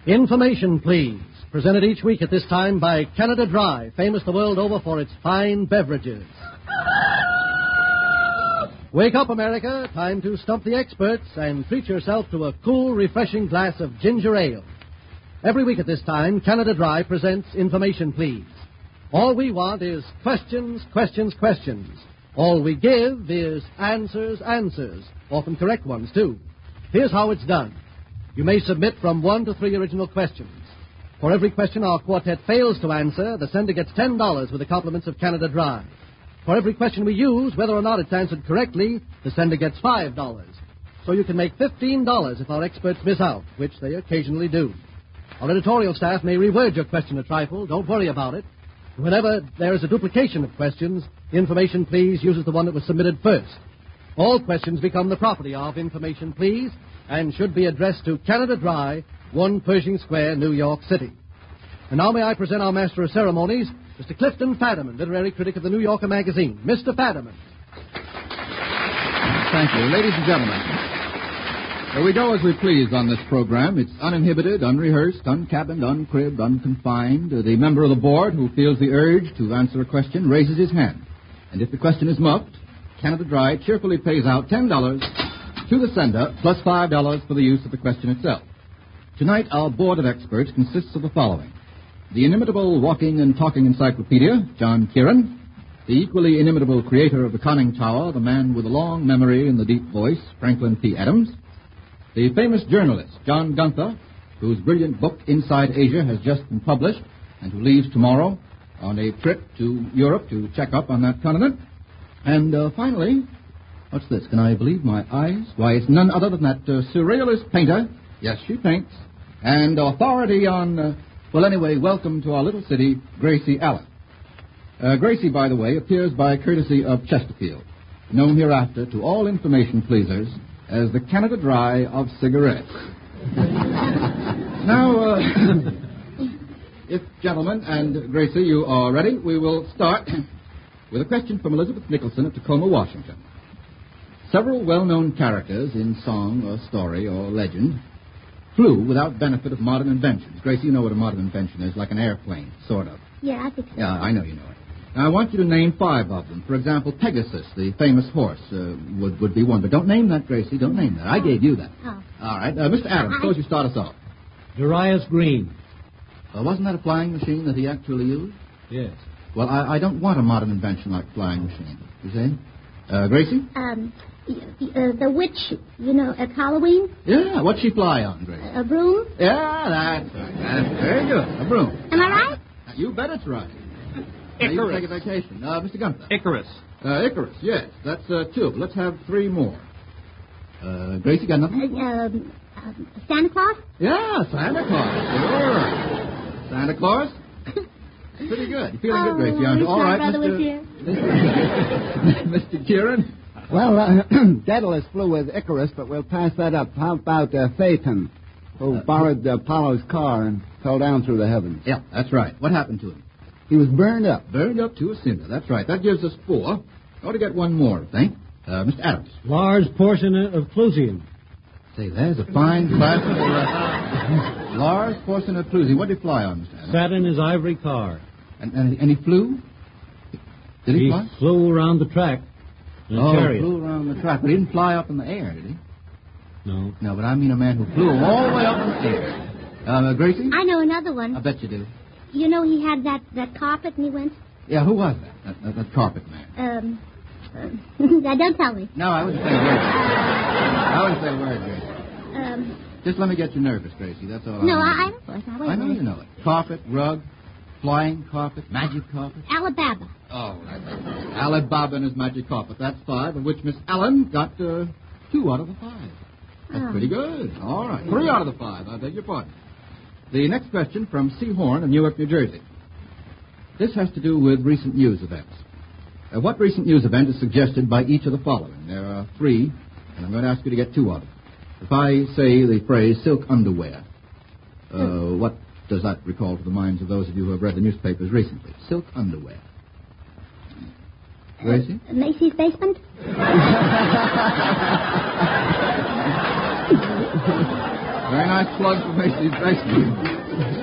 Information, please. Presented each week at this time by Canada Dry, famous the world over for its fine beverages. Wake up, America. Time to stump the experts and treat yourself to a cool, refreshing glass of ginger ale. Every week at this time, Canada Dry presents Information, Please. All we want is questions, questions, questions. All we give is answers, answers, often correct ones, too. Here's how it's done. You may submit from 1 to 3 original questions. For every question our quartet fails to answer, the sender gets $10 with the compliments of Canada Dry. For every question we use, whether or not it's answered correctly, the sender gets $5. So you can make $15 if our experts miss out, which they occasionally do. Our editorial staff may reword your question a trifle. Don't worry about it. Whenever there is a duplication of questions, Information Please uses the one that was submitted first. All questions become the property of Information Please and should be addressed to Canada Dry, 1 Pershing Square, New York City. And now may I present our master of ceremonies, Mr. Clifton Fadiman, literary critic of the New Yorker magazine. Mr. Fadiman. Thank you. Ladies and gentlemen, we go as we please on this program. It's uninhibited, unrehearsed, uncabined, uncribbed, unconfined. The member of the board who feels the urge to answer a question raises his hand. And if the question is muffed, Canada Dry cheerfully pays out $10 to the sender, plus $5 for the use of the question itself. Tonight, our board of experts consists of the following. The inimitable walking and talking encyclopedia, John Kieran. The equally inimitable creator of the conning tower, the man with a long memory and the deep voice, Franklin P. Adams. The famous journalist, John Gunther, whose brilliant book, Inside Asia, has just been published, and who leaves tomorrow on a trip to Europe to check up on that continent. And finally, what's this? Can I believe my eyes? Why, it's none other than that surrealist painter. Yes, she paints. And authority on, welcome to our little city, Gracie Allen. Gracie, by the way, appears by courtesy of Chesterfield, known hereafter to all information pleasers as the Canada Dry of cigarettes. Now, if gentlemen and Gracie, you are ready, we will start with a question from Elizabeth Nicholson of Tacoma, Washington. Several well-known characters in song or story or legend flew without benefit of modern inventions. Gracie, you know what a modern invention is, like an airplane, sort of. Yeah, I think so. Yeah, I know you know it. Now, I want you to name 5 of them. For example, Pegasus, the famous horse, would be one. But don't name that, Gracie. Don't name that. I gave you that. Oh. All right. Mr. Adams, suppose you start us off. Darius Green. Wasn't that a flying machine that he actually used? Yes. Well, I don't want a modern invention like flying machine. You see? Gracie? The witch, at Halloween. Yeah, what'd she fly on, Gracie? A broom. Yeah, that's right. That's very good. A broom. Am I right? You bet it's right. Icarus. You take a vacation. Mr. Gunther. Icarus. Icarus, yes. That's 2. Let's have 3 more. Gracie, got nothing? Santa Claus? Yeah, Santa Claus. Sure. Santa Claus? Pretty good. You're feeling good, Gracie, aren't you? All right, Mr. Kieran? Well, Daedalus flew with Icarus, but we'll pass that up. How about Phaeton, who borrowed Apollo's car and fell down through the heavens? Yeah, that's right. What happened to him? He was burned up. Burned up to a cinder. That's right. That gives us 4. Ought to get 1 more, I think. Mr. Adams. Large portion of Clusium. Say, there's a fine classical large portion of Clusium. What did he fly on, Mr. Adams? Sat in his ivory car. And he flew? Did he fly? He flew around the track in a chariot. Flew around the track. But he didn't fly up in the air, did he? No. No, but I mean a man who flew all the way up in the air. Gracie? I know another one. I bet you do. He had that carpet and he went... Yeah, who was that? That carpet man. Don't tell me. No, I wouldn't say a word. Gracie. Just let me get you nervous, Gracie. That's all. No, I know know. you know it. Carpet, rug, flying carpet, magic carpet. Alabama. Oh, that's Alibaba and his magic carpet. That's 5, of which Miss Allen got 2 out of the 5. That's pretty good. All right. 3 out of the 5. I beg your pardon. The next question from C. Horn of Newark, New Jersey. This has to do with recent news events. What recent news event is suggested by each of the following? There are 3, and I'm going to ask you to get 2 out of them. If I say the phrase silk underwear, what does that recall to the minds of those of you who have read the newspapers recently? Silk underwear. Gracie? Macy's basement? Very nice plug for Macy's basement.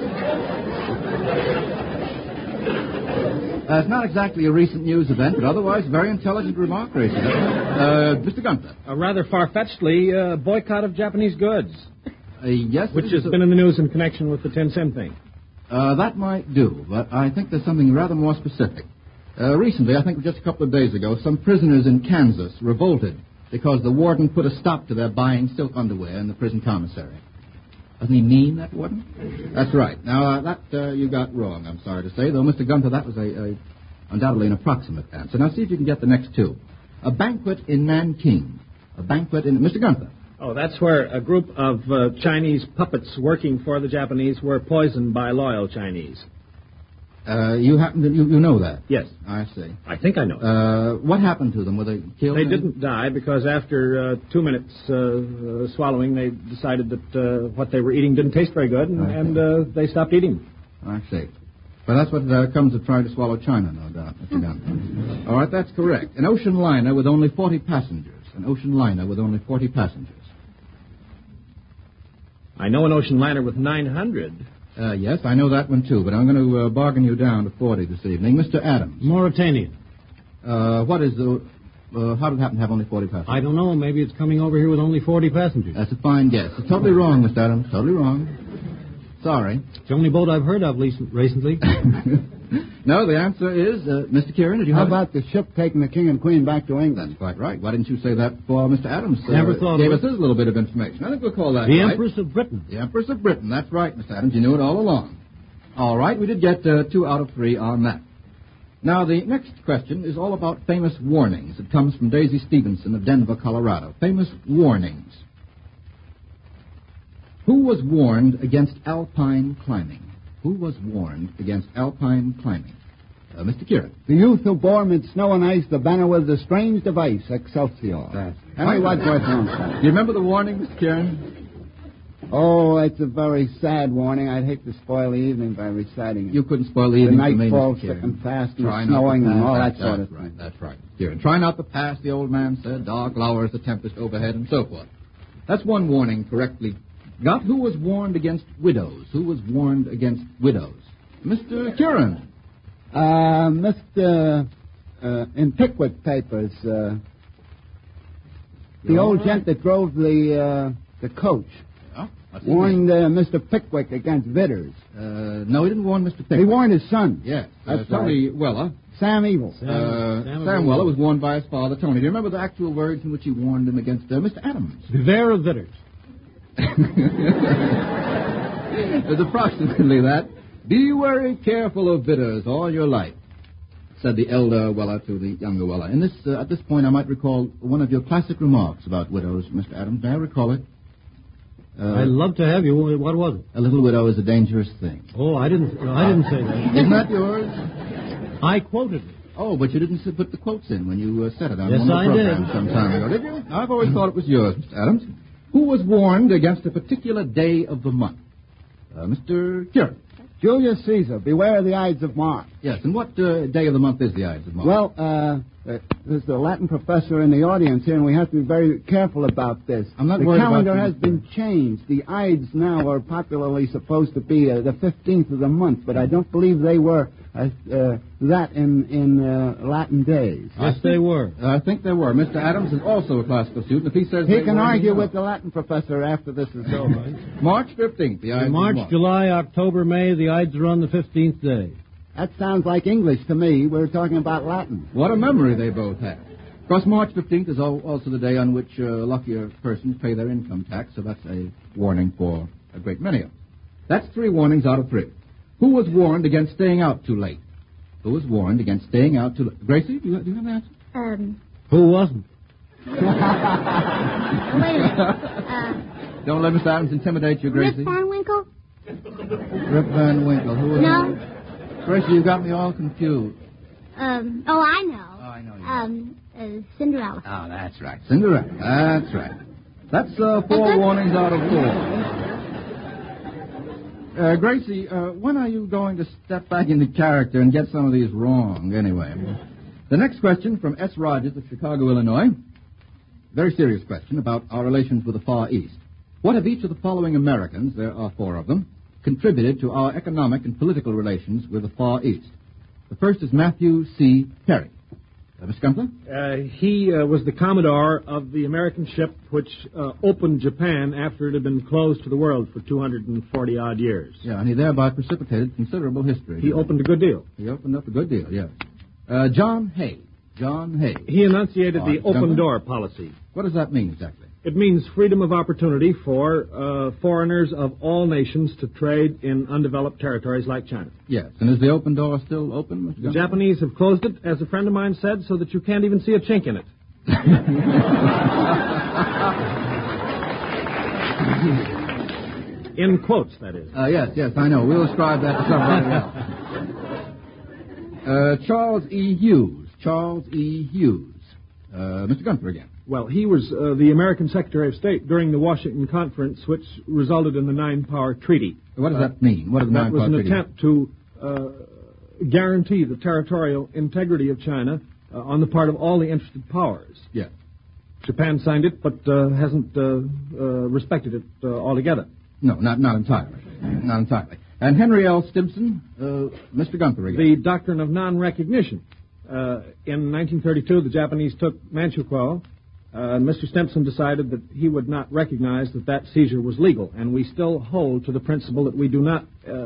It's not exactly a recent news event, but otherwise a very intelligent remark, Gracie. Mr. Gunther. Rather far-fetchedly, boycott of Japanese goods. Yes. Which has been in the news in connection with the 10-cent thing. That might do, but I think there's something rather more specific. Recently, I think just a couple of days ago, some prisoners in Kansas revolted because the warden put a stop to their buying silk underwear in the prison commissary. Doesn't he mean that, warden? That's right. Now, that you got wrong, I'm sorry to say, though, Mr. Gunther, that was undoubtedly an approximate answer. Now, see if you can get the next two. A banquet in Nanking. A banquet in... Mr. Gunther. Oh, that's where a group of Chinese puppets working for the Japanese were poisoned by loyal Chinese. You happen to... You know that? Yes. I see. I think I know. What happened to them? Were they killed? They didn't die because after 2 minutes swallowing, they decided that what they were eating didn't taste very good, and they stopped eating. I see. Well, that's what comes of trying to swallow China, no doubt. All right, that's correct. An ocean liner with only 40 passengers. An ocean liner with only 40 passengers. I know an ocean liner with 900. Yes, I know that one, too, but I'm going to bargain you down to 40 this evening. Mr. Adams. Mauritania. What is the... how did it happen to have only 40 passengers? I don't know. Maybe it's coming over here with only 40 passengers. That's a fine guess. It's totally wrong, Mr. Adams. Totally wrong. Sorry. It's the only boat I've heard of recently. No, the answer is, Mr. Kieran, did you How have... about the ship taking the king and queen back to England? That's quite right. Why didn't you say that before Mr. Adams Never thought gave of us his little bit of information? I think we'll call that The right. Empress of Britain. The Empress of Britain. That's right, Mr. Adams. You knew it all along. All right, we did get 2 out of 3 on that. Now, the next question is all about famous warnings. It comes from Daisy Stevenson of Denver, Colorado. Famous warnings. Who was warned against alpine climbing? Who was warned against alpine climbing? Mr. Kieran. The youth who bore mid snow and ice the banner with the strange device, Excelsior. Henry Wadsworth Longfellow. Do you remember the warning, Mr. Kieran? Oh, it's a very sad warning. I'd hate to spoil the evening by reciting it. You couldn't spoil the evening the for me, night falls Mr. thick Kieran. and fast and Try snowing not to and all pass. that sort of That's thing. right, that's right. Kieran, try not to pass, the old man said. Dark lowers the tempest overhead and so forth. That's one warning correctly got. Who was warned against widows? Who was warned against widows? Mr. Kieran. In Pickwick Papers, the old gent that drove the coach warned Mr. Pickwick against bitters. No, he didn't warn Mr. Pickwick. He warned his son. Yes. That's Tony right. Weller. Sam Evil. Sam Weller was warned by his father, Tony. Do you remember the actual words in which he warned him against Mr. Adams? Beware of bitters. It's approximately that. Be very careful of bitters all your life, said the elder Weller to the younger Weller. And at this point, I might recall one of your classic remarks about widows, Mr. Adams. May I recall it? I'd love to have you. What was it? A little widow is a dangerous thing. Oh, I didn't say that. Isn't that yours? I quoted it. Oh, but you didn't put the quotes in when you said it on Yes, one of the I programs did. some time ago, did you? I've always thought it was yours, Mr. Adams. Who was warned against a particular day of the month? Mr. Kieran. Julius Caesar, beware of the Ides of March. Yes, and what day of the month is the Ides of March? Well, there's the Latin professor in the audience here, and we have to be very careful about this. I'm not the worried about calendar the- has been changed. The Ides now are popularly supposed to be the 15th of the month, but I don't believe they were that in Latin days. Yes, they were. I think there were. Mr. Adams is also a classical student. If he says He they can were, argue knows. with the Latin professor after this is over. March 15th, the Ides of March, March. July, October, May, the Ides are on the 15th day. That sounds like English to me. We're talking about Latin. What a memory they both have. Of course, March 15th is also the day on which luckier persons pay their income tax, so that's a warning for a great many of them. That's 3 warnings out of 3. Who was warned against staying out too late? Who was warned against staying out too late? Gracie, do you have the answer? Who wasn't? Wait a minute. Don't let Mr. Adams intimidate you, Rip Gracie. Van Winkle? Rip Van Winkle. Who was No. Gracie, you got me all confused. I know. I know you. Cinderella. Oh, that's right. Cinderella. That's right. That's 4 warnings out of 4. Gracie, when are you going to step back into character and get some of these wrong, anyway? The next question from S. Rogers of Chicago, Illinois. Very serious question about our relations with the Far East. What have each of the following Americans, there are 4 of them, contributed to our economic and political relations with the Far East? The first is Matthew C. Perry. Mr. Gumpler? He was the Commodore of the American ship which opened Japan after it had been closed to the world for 240-odd years. Yeah, and he thereby precipitated considerable history. He opened a good deal. He opened up a good deal, yes. John Hay. John Hay. He enunciated the open Gumpler? door policy. What does that mean exactly? It means freedom of opportunity for foreigners of all nations to trade in undeveloped territories like China. Yes, and is the open door still open, Mr. The Gumpler? Japanese have closed it, as a friend of mine said, so that you can't even see a chink in it. In quotes, that is. Yes, I know. We'll ascribe that to somebody else. Charles E. Hughes. Charles E. Hughes. Mr. Gunther again. Well, he was the American Secretary of State during the Washington Conference, which resulted in the Nine-Power Treaty. What does that mean? What is the That was Nine-Power an Treaty? attempt to guarantee the territorial integrity of China on the part of all the interested powers. Yes. Japan signed it, but hasn't respected it altogether. No, not entirely. Not entirely. And Henry L. Stimson, Mr. Gunther again. The doctrine of non-recognition. In 1932, the Japanese took Manchukuo. Mr. Stimson decided that he would not recognize that seizure was legal, and we still hold to the principle that we do not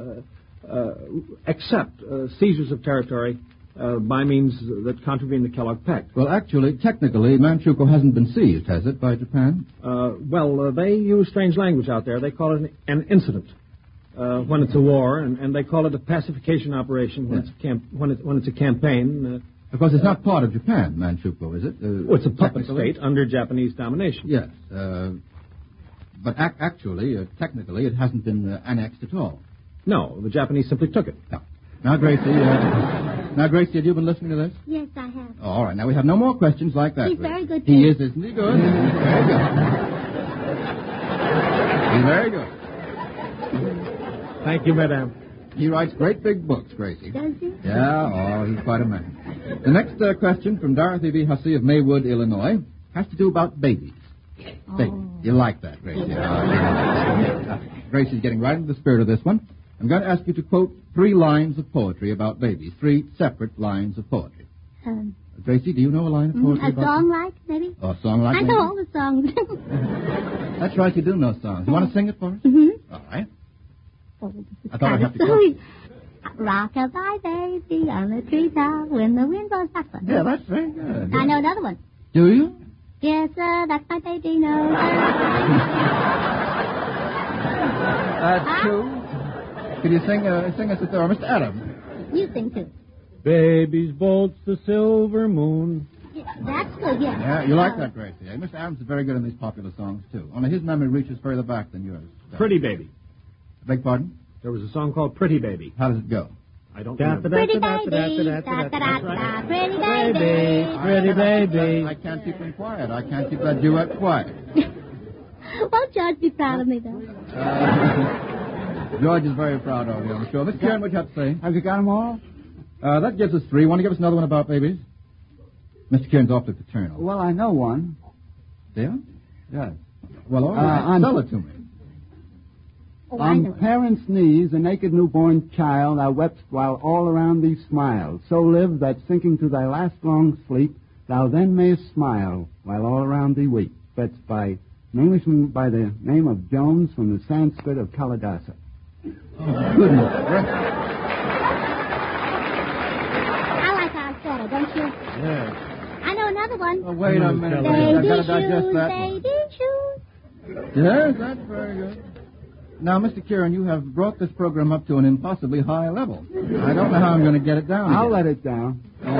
accept seizures of territory by means that contravene the Kellogg Pact. Well, actually, technically, Manchukuo hasn't been seized, has it, by Japan? They use strange language out there. They call it an incident when it's a war, and they call it a pacification operation when, when it's a campaign. Of course, it's not part of Japan, Manchukuo, is it? It's a puppet state under Japanese domination. Yes. But actually, technically, it hasn't been annexed at all. No, the Japanese simply took it. No. Now, Gracie, have you been listening to this? Yes, I have. Oh, all right. Now, we have no more questions like that. He's Gracie. very good, He too. is, isn't he? Good. Very good. He's very good. Thank you, madame. He writes great big books, Gracie. Does he? Yeah, he's quite a man. The next question from Dorothy V. Hussey of Maywood, Illinois, has to do about babies. Oh. Babies. You like that, Gracie? Gracie's getting right into the spirit of this one. I'm going to ask you to quote 3 lines of poetry about babies, 3 separate lines of poetry. Gracie, do you know a line of poetry A about song like, maybe? Oh, a song like I maybe? know all the songs. That's right, you do know songs. You want to sing it for us? Mm-hmm. All right. Oh, I thought I'd have to quote. Rock-a-bye, baby, on the treetop when the wind blows back. Yeah, that's very good. I know another one. Do you? Yes, sir, that's my baby, no, sir. That's true. Could you sing us a thorough? Mr. Adams. You sing, too. Baby's bolts the silver moon. Yeah, that's good, yeah. Yeah, you like that, Gracie. Eh? Mr. Adams is very good in these popular songs, too. Only his memory reaches further back than yours. Pretty Baby. Beg pardon? There was a song called Pretty Baby. How does it go? I don't remember. Pretty baby, da-da-da-da, pretty baby. Pretty baby. I can't keep them quiet. I can't keep that duet quiet. Won't George be proud of me, though? George is very proud of you, I'm sure. Mr. Kieran, what do you have to say? Have you got them all? That gives us 3. Want to give us another one about babies? Mr. Kieran's awfully paternal. Well, I know one. Do you? Yes. Well, all right. Tell it to me. Oh, I know On it. parents' knees, a naked newborn child, thou wepst while all around thee smiled. So live that sinking to thy last long sleep, thou then mayest smile while all around thee weep. That's by an Englishman by the name of Jones from the Sanskrit of Kalidasa. Oh, goodness. I like how I said it, don't you? Yeah. I know another one. Oh, wait a minute. I've Baby got to digest shoes, that one. baby shoes. Yes, that's very good. Now, Mr. Kieran, you have brought this program up to an impossibly high level. I don't know how I'm going to get it down I'll again. let it down.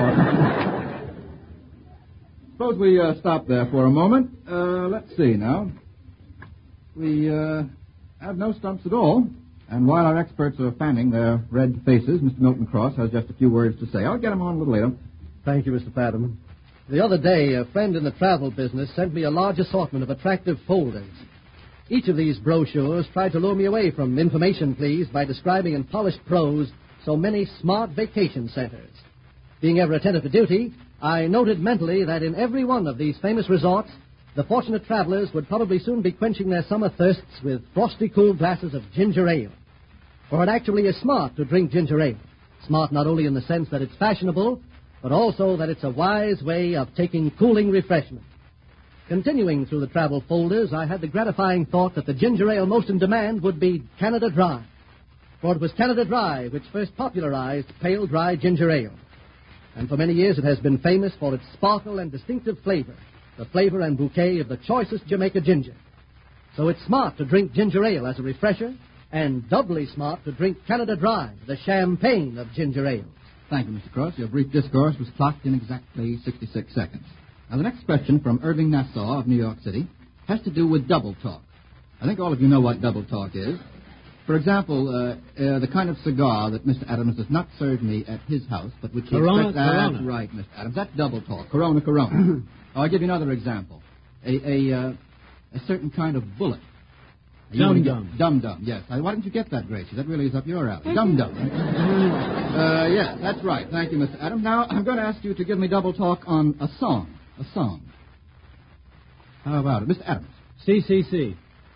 Suppose we stop there for a moment. Let's see now. We have no stumps at all. And while our experts are fanning their red faces, Mr. Milton Cross has just a few words to say. I'll get him on a little later. Thank you, Mr. Fadiman. The other day, a friend in the travel business sent me a large assortment of attractive folders. Each of these brochures tried to lure me away from information, please, by describing in polished prose so many smart vacation centers. Being ever attentive to duty, I noted mentally that in every one of these famous resorts, the fortunate travelers would probably soon be quenching their summer thirsts with frosty cool glasses of ginger ale. For it actually is smart to drink ginger ale. Smart not only in the sense that it's fashionable, but also that it's a wise way of taking cooling refreshment. Continuing through the travel folders, I had the gratifying thought that the ginger ale most in demand would be Canada Dry. For it was Canada Dry which first popularized pale dry ginger ale. And for many years it has been famous for its sparkle and distinctive flavor, the flavor and bouquet of the choicest Jamaica ginger. So it's smart to drink ginger ale as a refresher, and doubly smart to drink Canada Dry, the champagne of ginger ales. Thank you, Mr. Cross. Your brief discourse was clocked in exactly 66 seconds. Now, the next question from Irving Nassau of New York City has to do with double talk. I think all of you know what double talk is. For example, the kind of cigar that Mr. Adams does not serve me at his house, but which he expects... That's right, Mr. Adams. That's double talk. Corona. I'll give you another example. A certain kind of bullet. Dum-dum. Dum-dum, yes. Why didn't you get that, Gracie? That really is up your alley. Dum-dum. Yes, that's right. Thank you, Mr. Adams. Now, I'm going to ask you to give me double talk on a song. A song. How about it? Mr. Adams. CCC.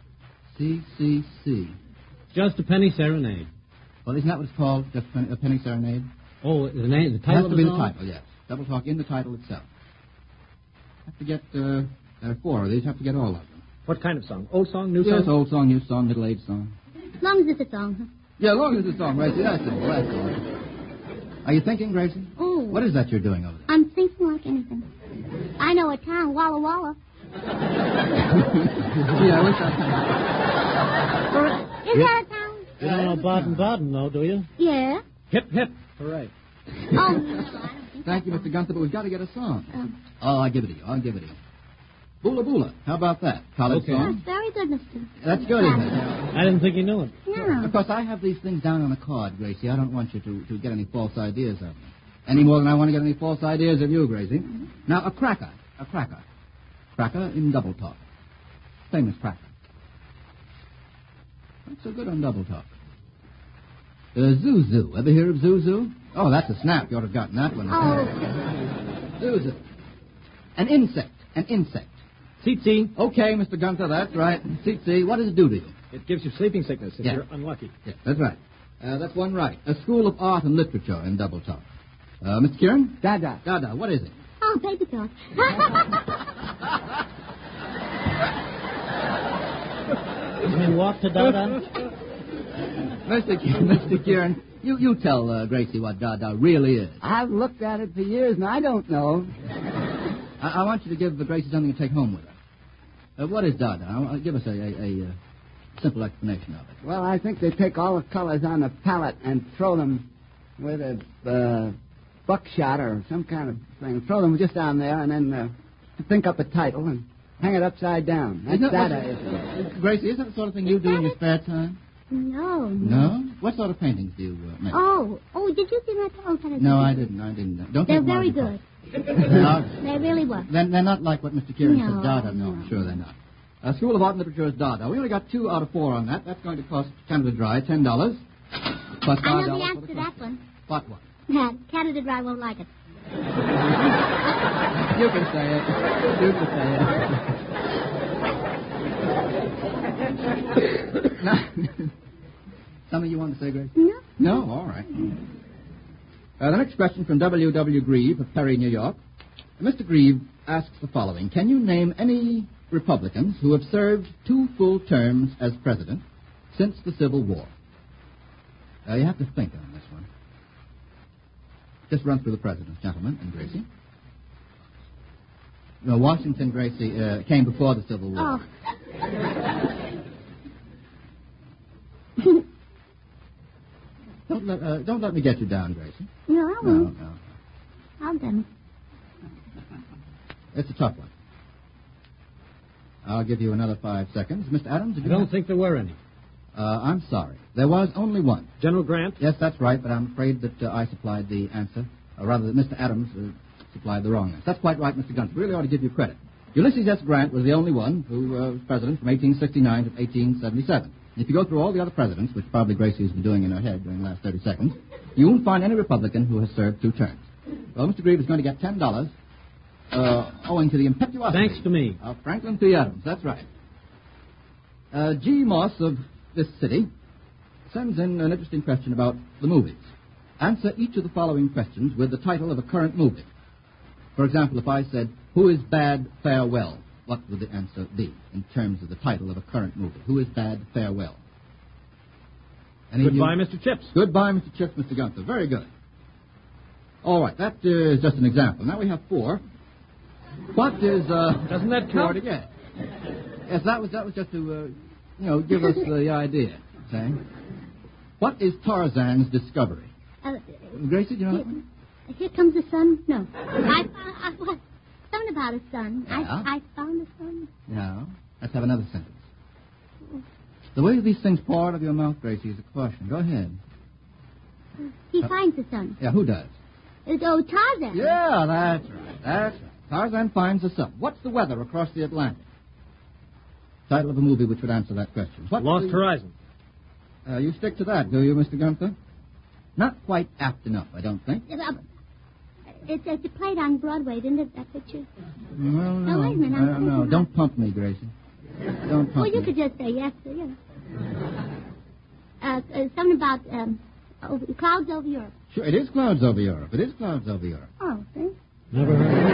CCC. Just a Penny Serenade. Well, isn't that what it's called? Just a Penny Serenade? Oh, the name, the It title has of to the be song? the title, yes. Double talk in the title itself. Have to get, there are 4 of these. Have to get all of them. What kind of song? Old song, new song? Yes, old song, new song, middle-aged song. As long as it's a song, huh? Yeah, as long as it's a song, Gracie. That's it. Are you thinking, Gracie? Oh. What is that you're doing over there? I'm thinking like anything. I know a town, Walla Walla. Gee, I wish I... Is that a town? You don't know Baden-Baden, though, do you? Yeah. Hip, hip. Hooray. Oh, no, I don't think Thank you, Mr. Gunther, but we've got to get a song. so. I'll give it to you. Boola Boola. How about that? College Okay. song? That's very good, mister. That's good, isn't it? I didn't think you knew it. No. Of course, I have these things down on a card, Gracie. I don't want you to get any false ideas of me. Any more than I want to get any false ideas of you, Gracie. Now, a cracker. Cracker in double talk. Famous cracker. Not so good on double talk. Zuzu. Ever hear of Zuzu? Oh, that's a snap. You ought to have gotten that one. Oh. Zuzu. An insect. Tsetse. Okay, Mr. Gunther, that's right. See, what does it do to you? It gives you sleeping sickness if Yeah. you're unlucky. Yes, that's right. That's one right. A school of art and literature in double talk. Mr. Kieran? Dada. Dada, what is it? Oh, baby talk. You mean walk to Dada? Mr. Kieran, you tell Gracie what Dada really is. I've looked at it for years, and I don't know. I want you to give Gracie something to take home with her. What is Dada? Give us a simple explanation of it. Well, I think they take all the colors on a palette and throw them with a buckshot or some kind of thing. Throw them just down there and then think up a title and hang it upside down. That's Dada. Gracie, is that the sort of thing you do in your spare time? No. No? What sort of paintings do you make? Oh, did you see my town? No, I didn't. Don't They're take very Margie good. No, They really were. they're not like what Mr. Kieran No, said, Dada. No, no. sure they're not. School of Art and Literature is Dada. We only got 2 out of 4 on that. That's going to cost Canada Dry $10. Plus $5 I know the for answer the to cost. that one. What? Canada Dry won't like it. You can say it. Now, something you want to say, Grace? No. No? All right. The next question from W.W. Grieve of Perry, New York. Mr. Grieve asks the following. Can you name any Republicans who have served 2 full terms as president since the Civil War? You have to think on this one. Just run through the presidents, gentlemen, and Gracie. No, Washington, Gracie, came before the Civil War. Oh. Don't let me get you down, Gracie. No, I won't. No. I'll done It's a tough one. I'll give you another 5 seconds. Mr. Adams? I don't think there were any. I'm sorry. There was only one. General Grant. Yes, that's right, but I'm afraid that I supplied the answer. Or rather, that Mr. Adams supplied the wrong answer. That's quite right, Mr. Gunther. Really ought to give you credit. Ulysses S. Grant was the only one who was president from 1869 to 1877. And if you go through all the other presidents, which probably Gracie has been doing in her head during the last 30 seconds, you won't find any Republican who has served 2 terms. Well, Mr. Grieve is going to get $10 owing to the impetuosity. Thanks to me. Of Franklin P. Adams, that's right. G. Moss of this city sends in an interesting question about the movies. Answer each of the following questions with the title of a current movie. For example, if I said, "Who is Bad Farewell?" what would the answer be in terms of the title of a current movie? Who is Bad Farewell? Goodbye, Mr. Chips. Goodbye, Mr. Chips, Mr. Gunther. Very good. All right, that is just an example. Now we have 4. What is... Doesn't that count? Again? Yes, that was just to, give us the idea. Okay? What is Tarzan's discovery? Gracie, do you know that one? Here comes the sun? No. I found something about a sun. Yeah. I found a sun. No. Let's have another sentence. The way these things pour out of your mouth, Gracie, is a caution. Go ahead. He finds the sun. Yeah, who does? It's old Tarzan. Yeah, that's right. That's right. Tarzan finds the sun. What's the weather across the Atlantic? Title of a movie which would answer that question. Lost Horizon. You stick to that, do you, Mr. Gunther? Not quite apt enough, I don't think. It's played on Broadway, isn't it, that picture? Well, no. Wait a minute. I don't know. Don't pump me, Gracie. Don't pump me. Well, you could just say yes, something about clouds over Europe. Sure, it is Clouds Over Europe. It is Clouds Over Europe. Oh, see? Never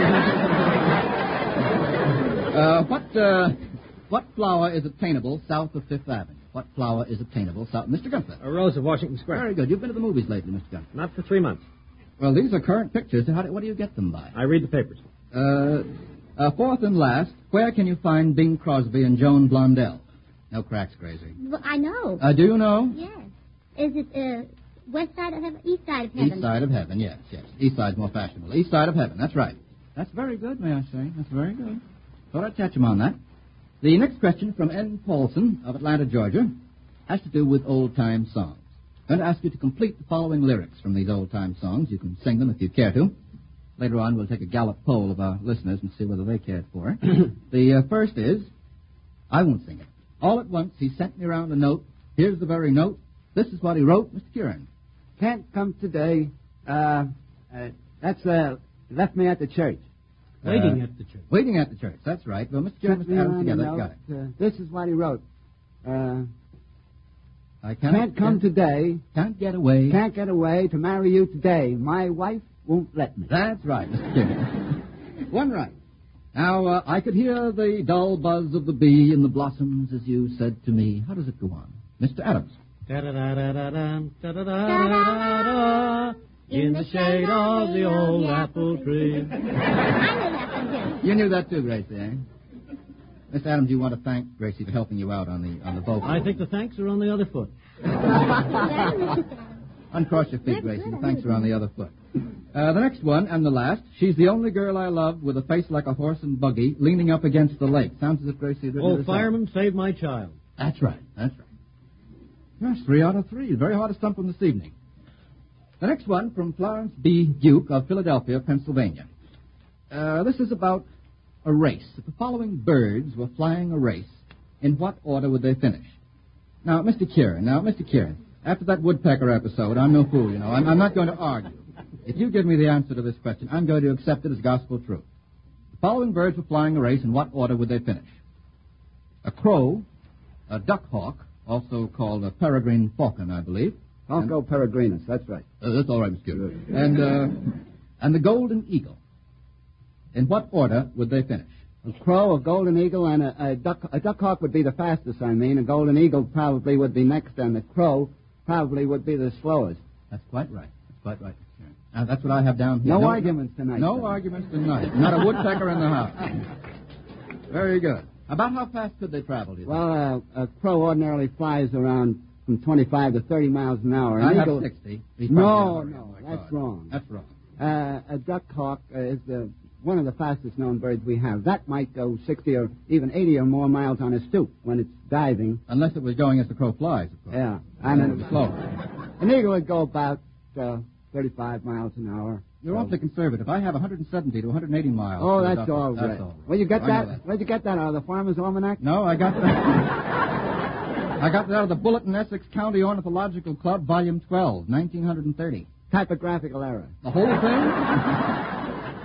heard What flower is obtainable south of Fifth Avenue? What flower is obtainable south? Mr. Gunther. A Rose of Washington Square. Very good. You've been to the movies lately, Mr. Gunther. Not for 3 months. Well, these are current pictures. What do you get them by? I read the papers. Fourth and last, where can you find Bing Crosby and Joan Blondell? No cracks, Gracie. Well, I know. Do you know? Yes. Is it west side of heaven, east side of heaven? East side of heaven, yes. East side's more fashionable. East side of heaven, that's right. That's very good, may I say. That's very good. Thought I'd catch him on that. The next question from N. Paulson of Atlanta, Georgia, has to do with old-time songs. I'm going to ask you to complete the following lyrics from these old-time songs. You can sing them if you care to. Later on, we'll take a Gallup poll of our listeners and see whether they cared for it. The first is, I won't sing it. All at once, he sent me round a note. Here's the very note. This is what he wrote, Mr. Kieran. Can't come today. That's left me at the church. Waiting at the church. Waiting at the church, that's right. Well, Mr. Kieran, Mr. Adams together, got it. This is what he wrote. I can't come today. Can't get away. Can't get away to marry you today. My wife won't let me. That's right, Mr. Kieran. One right. Now, I could hear the dull buzz of the bee in the blossoms as you said to me. How does it go on? Mr. Adams. Da-da-da-da-da-da, in the shade of the old apple tree. I knew that one, too. You knew that too, Gracie, eh? Mr. Adams, you want to thank Gracie for helping you out on the vocal. I think the thanks are on the other foot. Uncross your feet, Gracie. The thanks are on the other foot. The next one, and the last. She's the only girl I loved with a face like a horse and buggy leaning up against the lake. Sounds as if Gracie had written Old this fireman saved my child. That's right. That's right. Yes, 3 out of 3. Very hard to stump them this evening. The next one from Florence B. Duke of Philadelphia, Pennsylvania. This is about a race. If the following birds were flying a race, in what order would they finish? Now, Mr. Kieran, after that woodpecker episode, I'm no fool, you know. I'm not going to argue. If you give me the answer to this question, I'm going to accept it as gospel truth. The following birds were flying a race, in what order would they finish? A crow, a duck hawk, also called a peregrine falcon, I believe. Falco peregrinus, that's right. That's all right, Mr. Kieran. And the golden eagle. In what order would they finish? A crow, a golden eagle, and a duck hawk would be the fastest, A golden eagle probably would be next, and the crow probably would be the slowest. That's quite right. Now, that's what I have down here. No arguments tonight. No arguments tonight. Not a woodpecker in the house. Very good. About how fast could they travel, do you think? Well, a crow ordinarily flies around from 25 to 30 miles an hour. I have 60. No, that's wrong. That's wrong. A duck hawk is one of the fastest known birds we have. That might go 60 or even 80 or more miles on a stoop when it's diving. Unless it was going as the crow flies, of course. Yeah. And then it was slower. An eagle would go about 35 miles an hour. You're awfully conservative. I have 170 to 180 miles. Oh, that's all right. That's all. Where'd you get that? Where'd you get that out of the Farmer's Almanac? No, I got that. I got that out of the Bulletin Essex County Ornithological Club, Volume 12, 1930. Typographical error. The whole thing?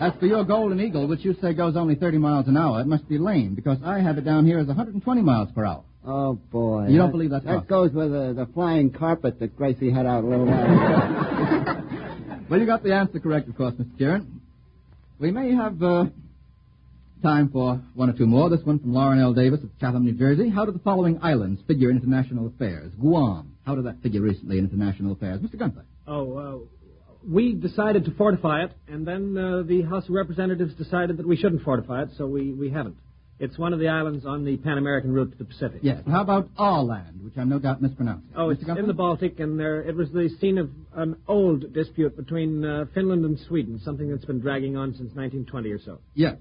As for your Golden Eagle, which you say goes only 30 miles an hour, it must be lame, because I have it down here as 120 miles per hour. Oh, boy. You don't believe that's That goes with the flying carpet that Gracie had out a little while ago. Well, you got the answer correct, of course, Mr. Kieran. We may have time for one or two more. This one from Lauren L. Davis of Chatham, New Jersey. How do the following islands figure in international affairs? Guam. How did that figure recently in international affairs? Mr. Gunther. We decided to fortify it, and then the House of Representatives decided that we shouldn't fortify it, so we haven't. It's one of the islands on the Pan-American route to the Pacific. Yes. How about Åland, which I'm no doubt mispronouncing? Oh, it's in the Baltic, and it was the scene of an old dispute between Finland and Sweden, something that's been dragging on since 1920 or so. Yes.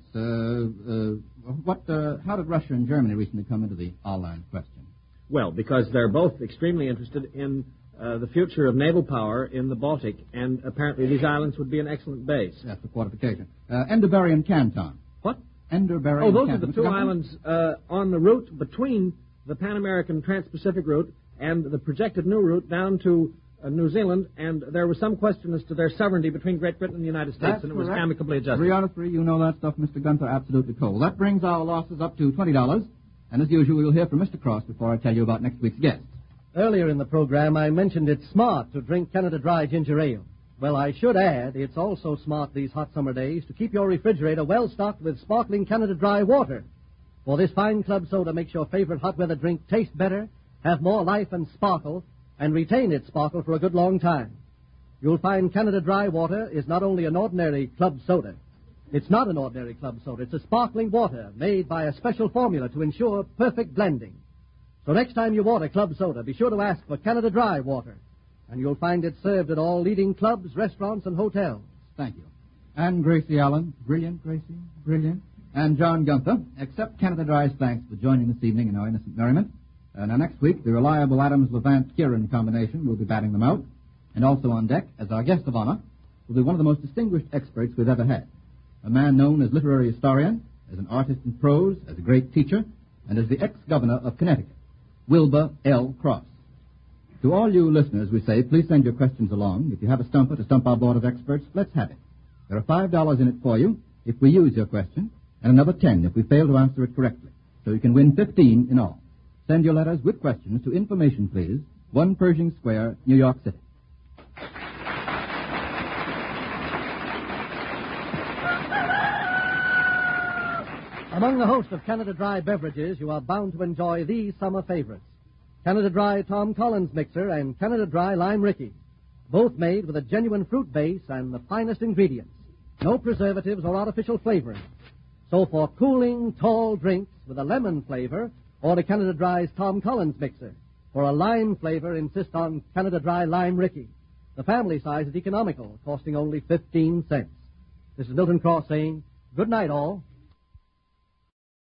How did Russia and Germany recently come into the Åland question? Well, because they're both extremely interested in the future of naval power in the Baltic, and apparently these islands would be an excellent base. Yes, for fortification. Enderbury Canton. What? Enderbury Oh, those Canton. are the two islands on the route between the Pan-American Trans-Pacific route and the projected new route down to New Zealand, and there was some question as to their sovereignty between Great Britain and the United States, That's and it was correct. amicably adjusted. 3 out of 3, you know that stuff, Mr. Gunther, absolutely cold. That brings our losses up to $20, and as usual, we'll hear from Mr. Cross before I tell you about next week's guest. Earlier in the program, I mentioned it's smart to drink Canada Dry ginger ale. Well, I should add, it's also smart these hot summer days to keep your refrigerator well stocked with sparkling Canada Dry water. For this fine club soda makes your favorite hot weather drink taste better, have more life and sparkle, and retain its sparkle for a good long time. You'll find Canada Dry water is not only an ordinary club soda. It's not an ordinary club soda. It's a sparkling water made by a special formula to ensure perfect blending. So next time you order club soda, be sure to ask for Canada Dry water. And you'll find it served at all leading clubs, restaurants, and hotels. Thank you. And Gracie Allen. Brilliant, Gracie. Brilliant. And John Gunther. Accept Canada Dry's thanks for joining this evening in our innocent merriment. Now, next week, the reliable Adams-Levant-Kieran combination will be batting them out. And also on deck, as our guest of honor, will be one of the most distinguished experts we've ever had. A man known as literary historian, as an artist in prose, as a great teacher, and as the ex-governor of Connecticut, Wilbur L. Cross. To all you listeners, we say, please send your questions along. If you have a stumper to stump our board of experts, let's have it. There are $5 in it for you if we use your question, and another 10 if we fail to answer it correctly. So you can win 15 in all. Send your letters with questions to Information, please, 1 Pershing Square, New York City. Among the host of Canada Dry beverages, you are bound to enjoy these summer favorites. Canada Dry Tom Collins Mixer and Canada Dry Lime Ricky, both made with a genuine fruit base and the finest ingredients. No preservatives or artificial flavoring. So for cooling, tall drinks with a lemon flavor, order Canada Dry's Tom Collins Mixer. For a lime flavor, insist on Canada Dry Lime Ricky. The family size is economical, costing only 15 cents. This is Milton Cross saying, good night all.